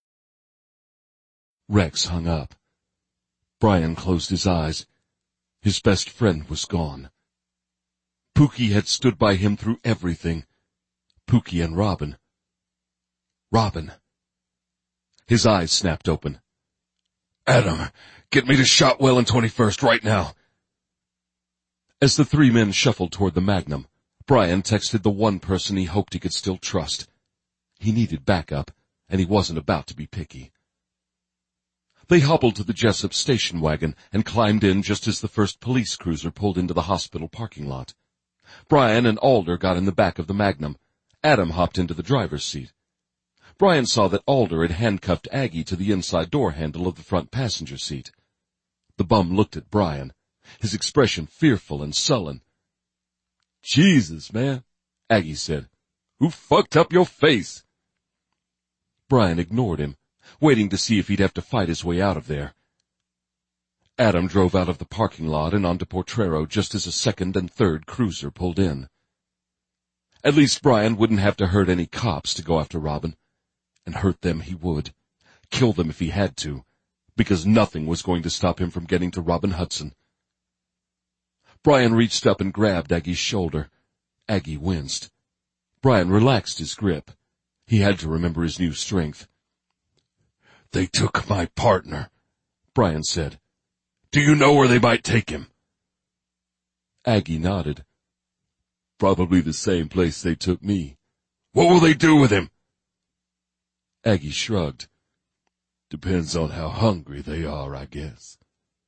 Speaker 1: Rex hung up. Brian closed his eyes. His best friend was gone. Pookie had stood by him through everything. Pookie and Robin. Robin. His eyes snapped open.
Speaker 5: Adam, get me to Shotwell and twenty-first right now.
Speaker 1: As the three men shuffled toward the Magnum, Brian texted the one person he hoped he could still trust. He needed backup, and he wasn't about to be picky. They hobbled to the Jessup station wagon and climbed in just as the first police cruiser pulled into the hospital parking lot. Brian and Alder got in the back of the Magnum. Adam hopped into the driver's seat. Brian saw that Alder had handcuffed Aggie to the inside door handle of the front passenger seat. The bum looked at Brian, his expression fearful and sullen.
Speaker 5: Jesus, man,
Speaker 1: Aggie said.
Speaker 5: Who fucked up your face?
Speaker 1: Brian ignored him, waiting to see if he'd have to fight his way out of there. Adam drove out of the parking lot and onto Potrero just as a second and third cruiser pulled in. At least Brian wouldn't have to hurt any cops to go after Robin. And hurt them he would. Kill them if he had to, because nothing was going to stop him from getting to Robin Hudson. Brian reached up and grabbed Aggie's shoulder. Aggie winced. Brian relaxed his grip. He had to remember his new strength.
Speaker 5: They took my partner,
Speaker 1: Brian said.
Speaker 5: Do you know where they might take him?
Speaker 1: Aggie nodded.
Speaker 5: Probably the same place they took me. What will they do with him?
Speaker 1: Aggie shrugged.
Speaker 5: Depends on how hungry they are, I guess.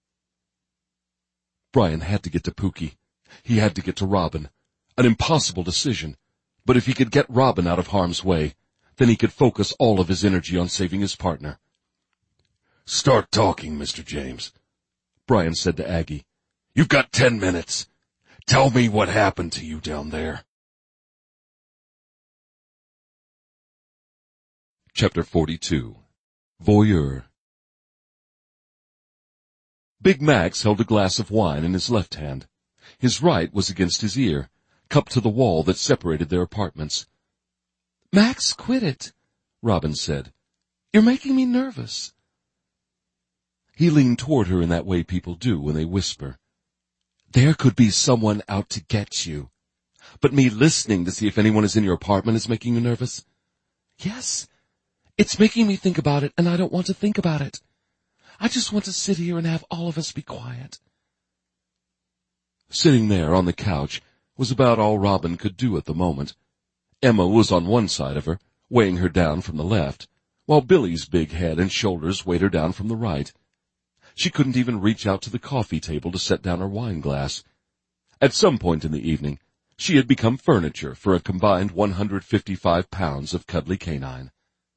Speaker 1: Brian had to get to Pookie. He had to get to Robin. An impossible decision. But if he could get Robin out of harm's way, then he could focus all of his energy on saving his partner.
Speaker 5: Start talking, Mister James,
Speaker 1: Brian said to Aggie.
Speaker 5: You've got ten minutes. Tell me what happened to you down there.
Speaker 1: Chapter forty-two. Voyeur. Big Max held a glass of wine in his left hand. His right was against his ear, cupped to the wall that separated their apartments.
Speaker 6: Max, quit it, Robin said. You're making me nervous.
Speaker 1: He leaned toward her in that way people do when they whisper. There could be someone out to get you. But me listening to see if anyone is in your apartment is making you nervous?
Speaker 6: Yes. It's making me think about it, and I don't want to think about it. I just want to sit here and have all of us be quiet.
Speaker 1: Sitting there on the couch was about all Robin could do at the moment. Emma was on one side of her, weighing her down from the left, while Billy's big head and shoulders weighed her down from the right. She couldn't even reach out to the coffee table to set down her wine glass. At some point in the evening, she had become furniture for a combined one hundred fifty-five pounds of cuddly canine.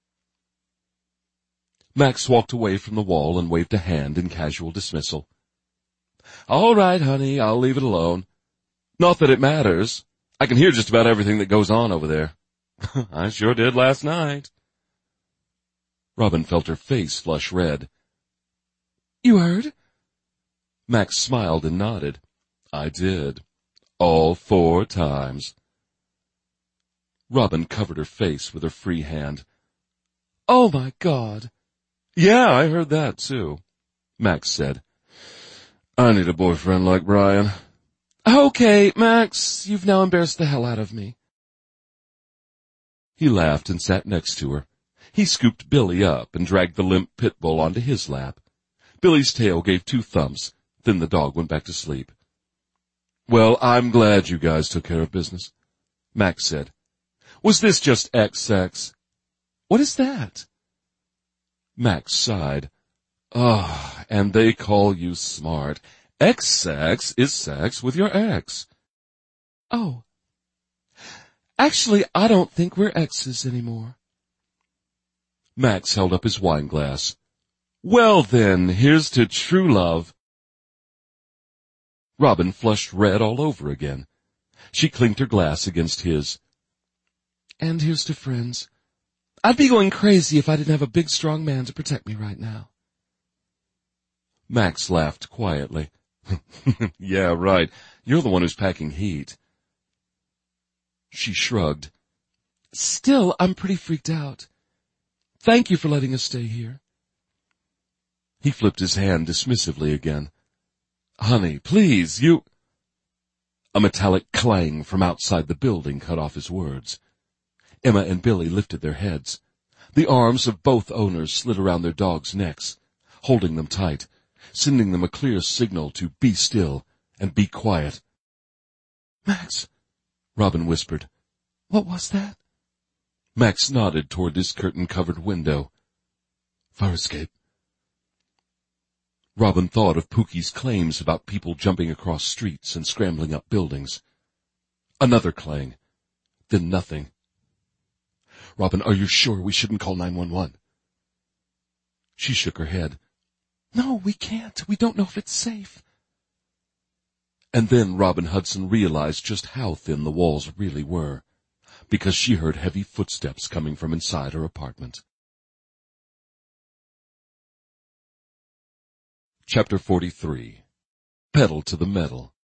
Speaker 1: Max walked away from the wall and waved a hand in casual dismissal. All right, honey, I'll leave it alone. Not that it matters. I can hear just about everything that goes on over there. I sure did last night. Robin felt her face flush red.
Speaker 6: You heard?
Speaker 1: Max smiled and nodded. I did. All four times. Robin covered her face with her free hand.
Speaker 6: Oh, my God.
Speaker 1: Yeah, I heard that, too, Max said. I need a boyfriend like Brian.
Speaker 6: Okay, Max, you've now embarrassed the hell out of me.
Speaker 1: He laughed and sat next to her. He scooped Billy up and dragged the limp pit bull onto his lap. Billy's tail gave two thumps, then the dog went back to sleep. Well, I'm glad you guys took care of business, Max said. Was this just X X?
Speaker 6: What is that?
Speaker 1: Max sighed. Ah, oh, and they call you smart. X-sex is sex with your ex.
Speaker 6: Oh. Actually, I don't think we're exes anymore.
Speaker 1: Max held up his wine glass. Well then, here's to true love. Robin flushed red all over again. She clinked her glass against his.
Speaker 6: And here's to friends. I'd be going crazy if I didn't have a big, strong man to protect me right now.
Speaker 1: Max laughed quietly. Yeah, right. You're the one who's packing heat. She shrugged.
Speaker 6: Still, I'm pretty freaked out. Thank you for letting us stay here.
Speaker 1: He flipped his hand dismissively again. Honey, please, you... A metallic clang from outside the building cut off his words. Emma and Billy lifted their heads. The arms of both owners slid around their dogs' necks, holding them tight, sending them a clear signal to be still and be quiet.
Speaker 6: Max,
Speaker 1: Robin whispered.
Speaker 6: What was that?
Speaker 1: Max nodded toward this curtain-covered window. Fire escape. Robin thought of Pookie's claims about people jumping across streets and scrambling up buildings. Another clang. Then nothing. Robin, are you sure we shouldn't call nine one one? She shook her head.
Speaker 6: No, we can't. We don't know if it's safe.
Speaker 1: And then Robin Hudson realized just how thin the walls really were, because she heard heavy footsteps coming from inside her apartment. Chapter forty-three. Pedal to the Metal.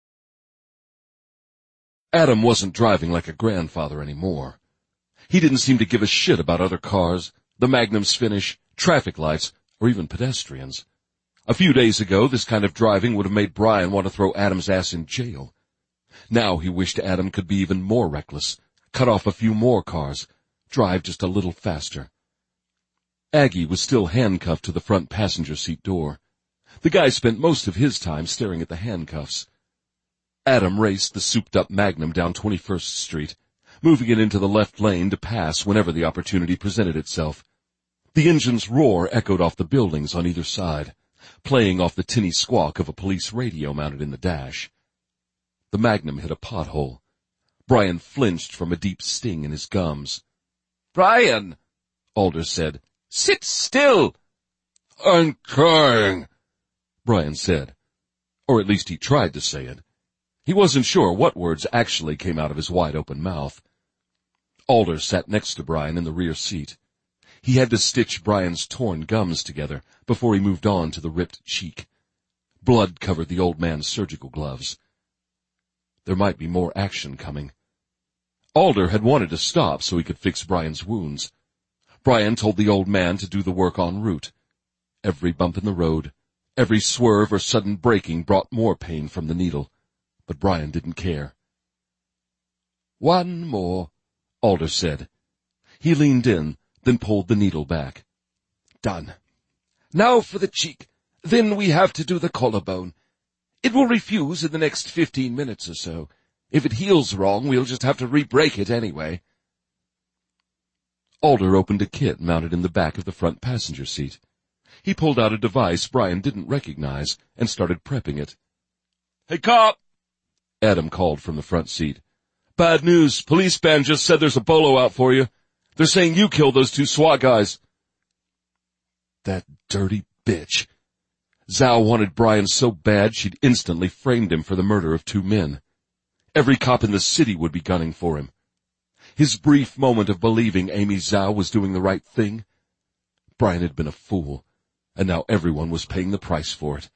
Speaker 1: Adam wasn't driving like a grandfather anymore. He didn't seem to give a shit about other cars, the Magnum's finish, traffic lights, or even pedestrians. A few days ago, this kind of driving would have made Brian want to throw Adam's ass in jail. Now he wished Adam could be even more reckless, cut off a few more cars, drive just a little faster. Aggie was still handcuffed to the front passenger seat door. The guy spent most of his time staring at the handcuffs. Adam raced the souped-up Magnum down twenty-first Street, moving it into the left lane to pass whenever the opportunity presented itself. The engine's roar echoed off the buildings on either side, playing off the tinny squawk of a police radio mounted in the dash. The Magnum hit a pothole. Brian flinched from a deep sting in his gums.
Speaker 4: Brian,
Speaker 1: Alder said.
Speaker 4: Sit still.
Speaker 5: I'm trying,
Speaker 1: Brian said. Or at least he tried to say it. He wasn't sure what words actually came out of his wide-open mouth. Alder sat next to Brian in the rear seat. He had to stitch Brian's torn gums together before he moved on to the ripped cheek. Blood covered the old man's surgical gloves. There might be more action coming. Alder had wanted to stop so he could fix Brian's wounds. Brian told the old man to do the work en route. Every bump in the road, every swerve or sudden braking brought more pain from the needle, but Brian didn't care. One more, Alder said. He leaned in, then pulled the needle back. Done. Now for the cheek. Then we have to do the collarbone. It will refuse in the next fifteen minutes or so. If it heals wrong, we'll just have to re-break it anyway. Alder opened a kit mounted in the back of the front passenger seat. He pulled out a device Brian didn't recognize and started prepping it.
Speaker 2: Hey, cop!
Speaker 1: Adam called from the front seat. Bad news. Police band just said there's a bolo out for you. They're saying you killed those two SWAT guys. That dirty bitch. Zhao wanted Brian so bad she'd instantly framed him for the murder of two men. Every cop in the city would be gunning for him. His brief moment of believing Amy Zhao was doing the right thing. Brian had been a fool, and now everyone was paying the price for it.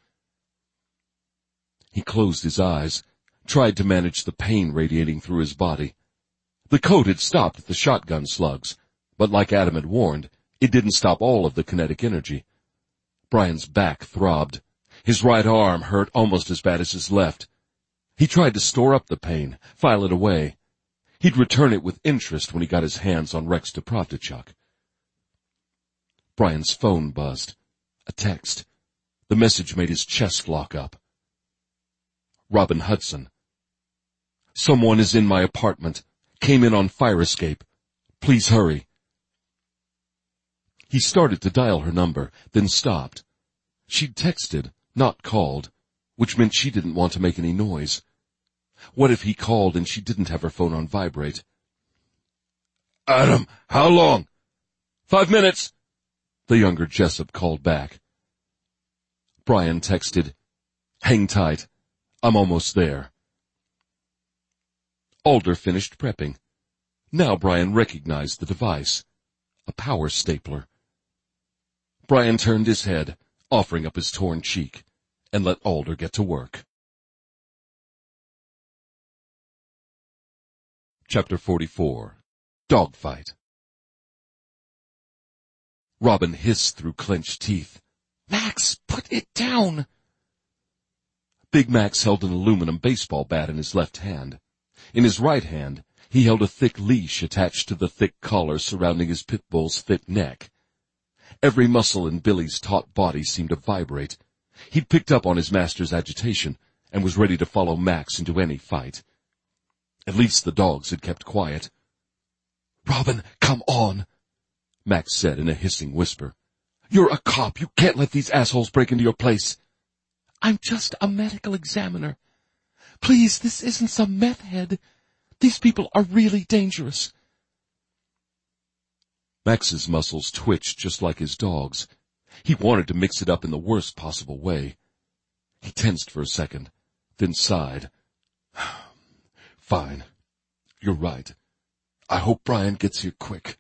Speaker 1: He closed his eyes, tried to manage the pain radiating through his body. The coat had stopped at the shotgun slugs, but like Adam had warned, it didn't stop all of the kinetic energy. Brian's back throbbed. His right arm hurt almost as bad as his left. He tried to store up the pain, file it away. He'd return it with interest when he got his hands on Rex Deprovdichuk. Brian's phone buzzed. A text. The message made his chest lock up. Robin Hudson. Someone is in my apartment. Came in on fire escape. Please hurry. He started to dial her number, then stopped. She'd texted, not called, which meant she didn't want to make any noise. What if he called and she didn't have her phone on vibrate?
Speaker 5: Adam, how long?
Speaker 1: Five minutes, the younger Jessup called back. Brian texted, hang tight. I'm almost there. Alder finished prepping. Now Brian recognized the device. A power stapler. Brian turned his head, offering up his torn cheek, and let Alder get to work. Chapter forty-four. Dogfight. Robin hissed through clenched teeth. "Max, put it down!" Big Max held an aluminum baseball bat in his left hand. In his right hand, he held a thick leash attached to the thick collar surrounding his pit bull's thick neck. Every muscle in Billy's taut body seemed to vibrate. He'd picked up on his master's agitation and was ready to follow Max into any fight. At least the dogs had kept quiet. "Robin, come on," Max said in a hissing whisper. "You're a cop. You can't let these assholes break into your place." "I'm just a medical examiner. Please, this isn't some meth head. These people are really dangerous." Max's muscles twitched just like his dog's. He wanted to mix it up in the worst possible way. He tensed for a second, then sighed. "Fine. You're right. I hope Brian gets here quick."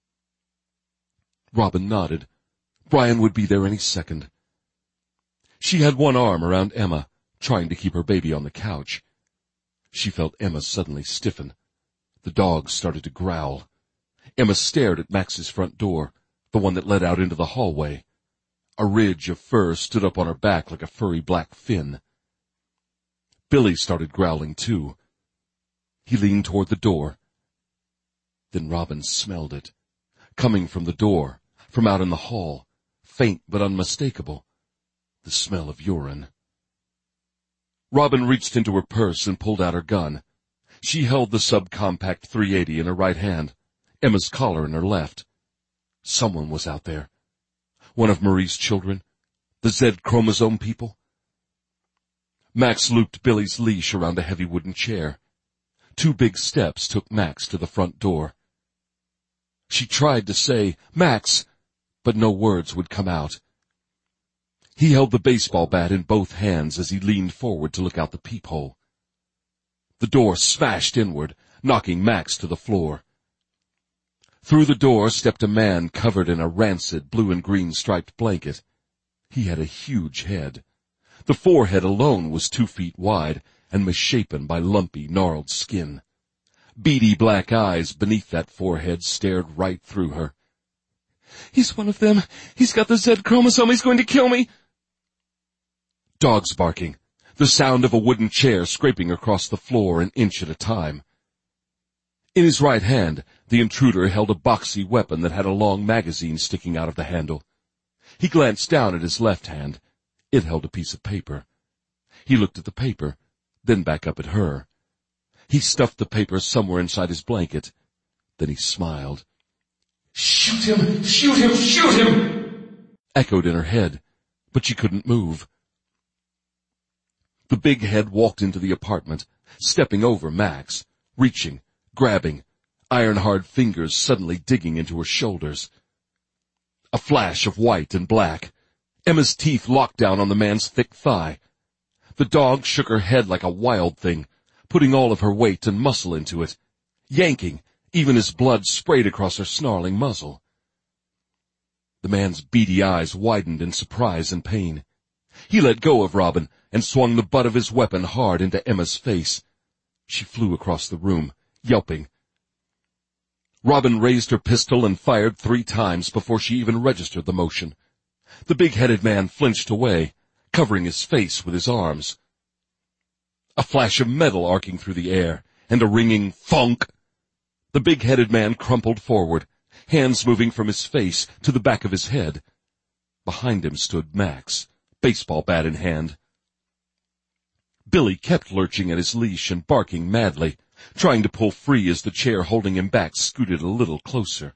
Speaker 1: Robin nodded. Brian would be there any second. She had one arm around Emma, trying to keep her baby on the couch. She felt Emma suddenly stiffen. The dog started to growl. Emma stared at Max's front door, the one that led out into the hallway. A ridge of fur stood up on her back like a furry black fin. Billy started growling too. He leaned toward the door. Then Robin smelled it, coming from the door, from out in the hall, faint but unmistakable, the smell of urine. Robin reached into her purse and pulled out her gun. She held the subcompact three eighty in her right hand, Emma's collar in her left. Someone was out there. One of Marie's children, the Z chromosome people. Max looped Billy's leash around a heavy wooden chair. Two big steps took Max to the front door. She tried to say, "Max," but no words would come out. He held the baseball bat in both hands as he leaned forward to look out the peephole. The door smashed inward, knocking Max to the floor. Through the door stepped a man covered in a rancid blue and green striped blanket. He had a huge head. The forehead alone was two feet wide and misshapen by lumpy, gnarled skin. Beady black eyes beneath that forehead stared right through her. "He's one of them. He's got the Z chromosome. He's going to kill me." Dogs barking, the sound of a wooden chair scraping across the floor an inch at a time. In his right hand, the intruder held a boxy weapon that had a long magazine sticking out of the handle. He glanced down at his left hand. It held a piece of paper. He looked at the paper, then back up at her. He stuffed the paper somewhere inside his blanket. Then he smiled. "Shoot him! Shoot him! Shoot him!" echoed in her head, but she couldn't move. The big head walked into the apartment, stepping over Max, reaching, grabbing, iron-hard fingers suddenly digging into her shoulders. A flash of white and black. Emma's teeth locked down on the man's thick thigh. The dog shook her head like a wild thing, putting all of her weight and muscle into it, yanking, even as blood sprayed across her snarling muzzle. The man's beady eyes widened in surprise and pain. He let go of Robin and swung the butt of his weapon hard into Emma's face. She flew across the room, yelping. Robin raised her pistol and fired three times before she even registered the motion. The big-headed man flinched away, covering his face with his arms. A flash of metal arcing through the air, and a ringing thunk. The big-headed man crumpled forward, hands moving from his face to the back of his head. Behind him stood Max, baseball bat in hand. Billy kept lurching at his leash and barking madly, trying to pull free as the chair holding him back scooted a little closer.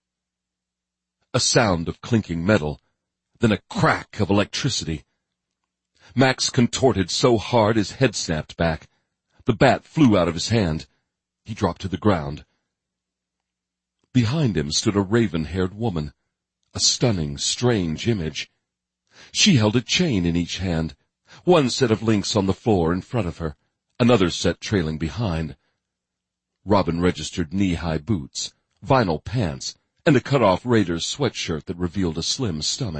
Speaker 1: A sound of clinking metal, then a crack of electricity. Max contorted so hard his head snapped back. The bat flew out of his hand. He dropped to the ground. Behind him stood a raven-haired woman, a stunning, strange image. She held a chain in each hand, one set of links on the floor in front of her, another set trailing behind. Robin registered knee-high boots, vinyl pants, and a cut-off Raiders sweatshirt that revealed a slim stomach.